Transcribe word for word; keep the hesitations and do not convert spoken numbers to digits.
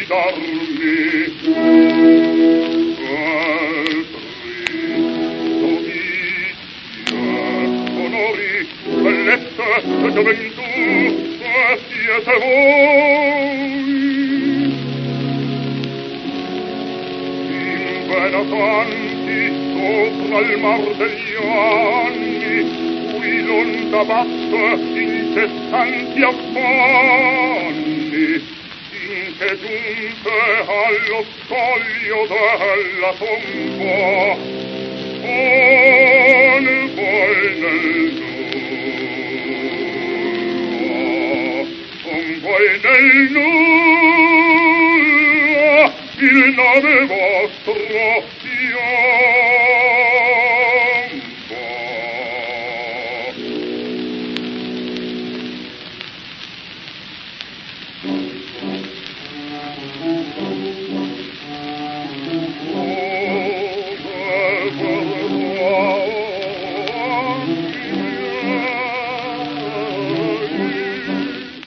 darmi bellezza e gioventù, ma siete voi. Invenatanti sopra il mar degli anni, cui l'onda batte incessanti affanni, finché giunte allo scoglio della tomba, con voi nel voi nel nulla il nome vostro piomba. Come